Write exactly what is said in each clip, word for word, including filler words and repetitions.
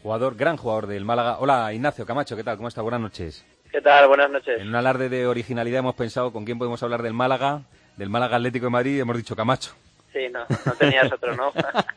jugador, gran jugador del Málaga. Hola, Ignacio Camacho, ¿qué tal? ¿Cómo está? Buenas noches. ¿Qué tal? Buenas noches. En un alarde de originalidad hemos pensado con quién podemos hablar del Málaga, del Málaga Atlético de Madrid, y hemos dicho Camacho. Sí, no, no tenías otro, ¿no?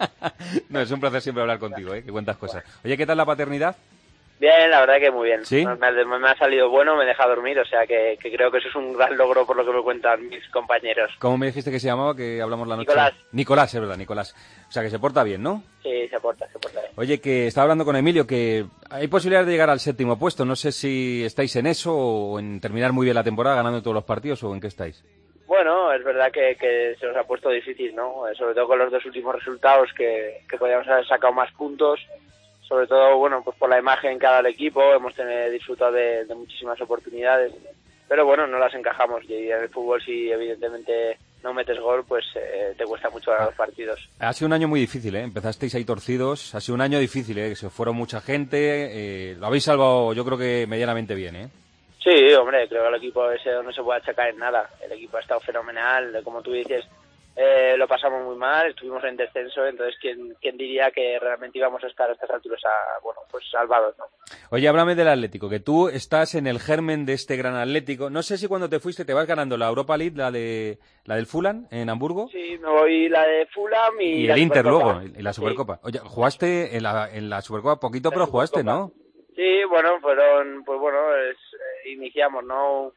No, es un placer siempre hablar contigo, ¿eh? Que cuentas cosas. Oye, ¿qué tal la paternidad? Bien, la verdad que muy bien. ¿Sí? Me, me, me ha salido bueno, me deja dormir, o sea que, que creo que eso es un gran logro por lo que me cuentan mis compañeros. ¿Cómo me dijiste que se llamaba, que hablamos la noche? Nicolás. Nicolás, es verdad, Nicolás. O sea, que se porta bien, ¿no? Sí, se porta, se porta bien. Oye, que estaba hablando con Emilio, que hay posibilidades de llegar al séptimo puesto. No sé si estáis en eso o en terminar muy bien la temporada, ganando todos los partidos, o en qué estáis. Bueno, es verdad que, que se nos ha puesto difícil, ¿no? Sobre todo con los dos últimos resultados, que, que podíamos haber sacado más puntos. Sobre todo, bueno, pues por la imagen que ha dado el equipo, hemos tenido, disfrutado de, de muchísimas oportunidades, pero bueno, no las encajamos, y en el fútbol, si evidentemente no metes gol, pues eh, te cuesta mucho ganar los partidos. Ha sido un año muy difícil, ¿eh? Empezasteis ahí torcidos, ha sido un año difícil, ¿eh? Se fueron mucha gente, eh, lo habéis salvado yo creo que medianamente bien, ¿eh? Sí, hombre, creo que el equipo ese no se puede achacar en nada, el equipo ha estado fenomenal, como tú dices. Eh, lo pasamos muy mal, estuvimos en descenso, entonces ¿quién, quién diría que realmente íbamos a estar a estas alturas, a, bueno, pues salvados, ¿no? Oye, háblame del Atlético, que tú estás en el germen de este gran Atlético. No sé si cuando te fuiste te vas ganando la Europa League, la de la del Fulham en Hamburgo. Sí, me voy la de Fulham y, y la el Inter Supercopa. luego, y la Supercopa. Sí. Oye, jugaste en la, en la Supercopa poquito, la pero Supercopa. Jugaste, ¿no? Sí, bueno, fueron, pues bueno, es, eh, iniciamos, ¿no?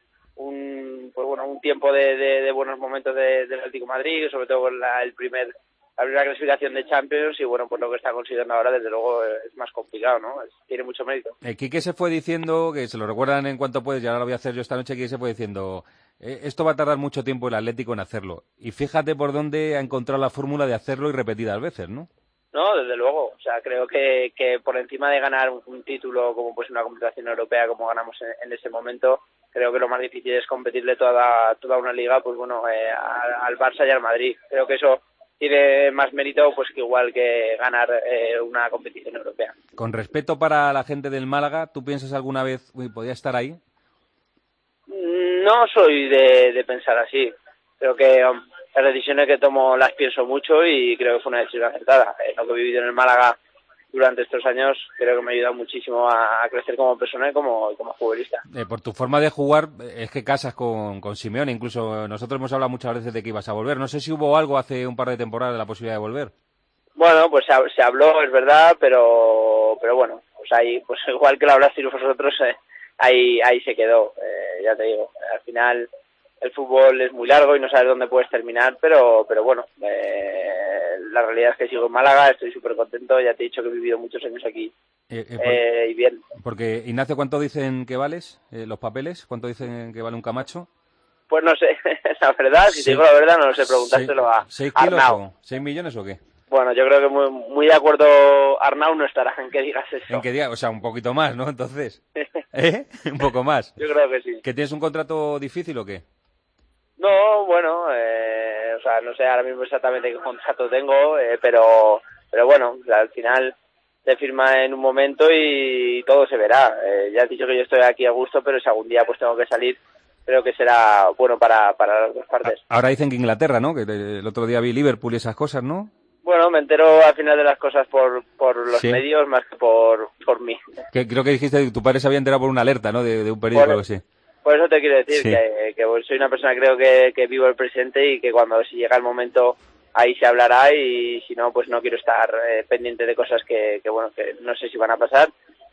un pues bueno un tiempo de, de, de buenos momentos de, del Atlético de Madrid, sobre todo con la, el primer la primera clasificación de Champions, y bueno, pues lo que está consiguiendo ahora desde luego es más complicado, ¿no? Es, tiene mucho mérito. Eh, Quique se fue diciendo, que se lo recuerdan en cuanto puedes, y ahora lo voy a hacer yo esta noche, Quique se fue diciendo, eh, esto va a tardar mucho tiempo el Atlético en hacerlo, y fíjate por dónde ha encontrado la fórmula de hacerlo y repetidas veces, ¿no? No, desde luego, o sea, creo que, que por encima de ganar un, un título como pues una competición europea como ganamos en, en ese momento, creo que lo más difícil es competirle toda toda una liga, pues bueno, eh, al, al Barça y al Madrid. Creo que eso tiene más mérito pues que igual que ganar eh, una competición europea. Con respeto para la gente del Málaga, ¿tú piensas alguna vez, uy, podía estar ahí? No soy de, de pensar así. Creo que um, las decisiones que tomo las pienso mucho y creo que fue una decisión acertada. Eh, lo que he vivido en el Málaga durante estos años creo que me ha ayudado muchísimo a, a crecer como persona y como, como futbolista. Eh, por tu forma de jugar, es que casas con, con Simeone, incluso nosotros hemos hablado muchas veces de que ibas a volver. No sé si hubo algo hace un par de temporadas de la posibilidad de volver. Bueno, pues se, se habló, es verdad, pero pero bueno, pues ahí, pues igual que lo hablasteis vosotros, eh, ahí ahí se quedó. Eh, ya te digo, al final el fútbol es muy largo y no sabes dónde puedes terminar, pero pero bueno, eh, la realidad es que sigo en Málaga, estoy súper contento, ya te he dicho que he vivido muchos años aquí. Eh, eh, por, eh, y bien. Porque, Ignacio, ¿cuánto dicen que vales eh, los papeles? ¿Cuánto dicen que vale un Camacho? Pues no sé, la verdad, si sí. te digo la verdad, no lo sé, preguntárselo a ¿Seis kilos Arnau. o seis millones o qué? Bueno, yo creo que muy, muy de acuerdo Arnau no estará en que digas eso. En que diga, o sea, un poquito más, ¿no? Entonces, ¿eh? Un poco más. Yo creo que sí. ¿Que tienes un contrato difícil o qué? No, bueno, eh, o sea, no sé ahora mismo exactamente qué contrato tengo, eh, pero pero bueno, o sea, al final se firma en un momento y todo se verá. Eh, ya he dicho que yo estoy aquí a gusto, pero si algún día pues tengo que salir, creo que será bueno para, para las dos partes. Ahora dicen que Inglaterra, ¿no? Que el otro día vi Liverpool y esas cosas, ¿no? Bueno, me entero al final de las cosas por por los sí. medios más que por por mí. Que creo que dijiste que tu padre se había enterado por una alerta, ¿no? De, de un periódico o algo así. Por eso te quiero decir sí. que, que soy una persona creo que, que vivo el presente y que cuando si llega el momento ahí se hablará, y si no, pues no quiero estar eh, pendiente de cosas que, que, bueno, que no sé si van a pasar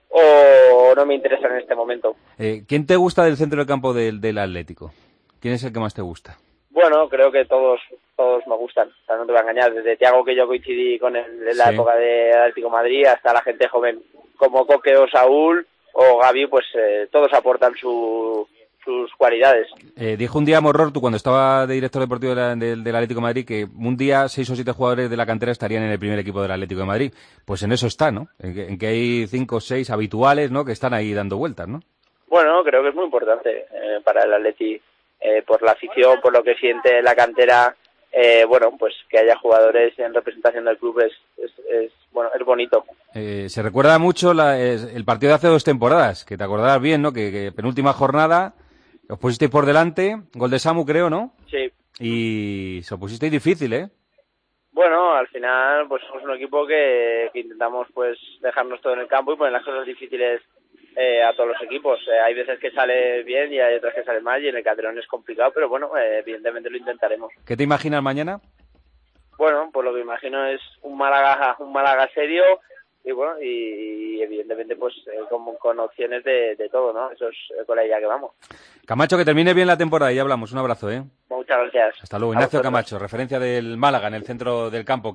o no me interesan en este momento. Eh, ¿Quién te gusta del centro del campo del, del Atlético? ¿Quién es el que más te gusta? Bueno, creo que todos todos me gustan, o sea, no te voy a engañar, desde Thiago, que yo coincidí con él en la sí. época de Atlético de Madrid, hasta la gente joven como Coque o Saúl o Gavi, pues eh, todos aportan su... sus cualidades. Eh, dijo un día Morror, tú cuando estaba de director deportivo de la, de, del Atlético de Madrid, que un día seis o siete jugadores de la cantera estarían en el primer equipo del Atlético de Madrid. Pues en eso está, ¿no? En que, en que hay cinco o seis habituales, ¿no? Que están ahí dando vueltas, ¿no? Bueno, creo que es muy importante eh, para el Atleti, eh, por la afición, por lo que siente la cantera. Eh, bueno, pues que haya jugadores en representación del club es, es, es bueno, es bonito. Eh, se recuerda mucho la, es, el partido de hace dos temporadas, que te acordarás bien, ¿no? Que, que penúltima jornada os pusisteis por delante, gol de Samu, creo, ¿no? Sí. Y se os pusisteis difícil, ¿eh? Bueno, al final pues somos un equipo que, que intentamos pues dejarnos todo en el campo y poner las cosas difíciles eh, a todos los equipos. Eh, hay veces que sale bien y hay otras que sale mal y en el Calderón es complicado, pero bueno, eh, evidentemente lo intentaremos. ¿Qué te imaginas mañana? Bueno, pues lo que imagino es un Málaga, un Málaga serio y bueno, y, y evidentemente pues eh, con, con opciones de, de todo, ¿no? Eso es eh, con la idea que vamos. Camacho, que termine bien la temporada y ya hablamos. Un abrazo, ¿eh? Muchas gracias. Hasta luego. A Ignacio vosotros. Camacho, referencia del Málaga en el centro del campo.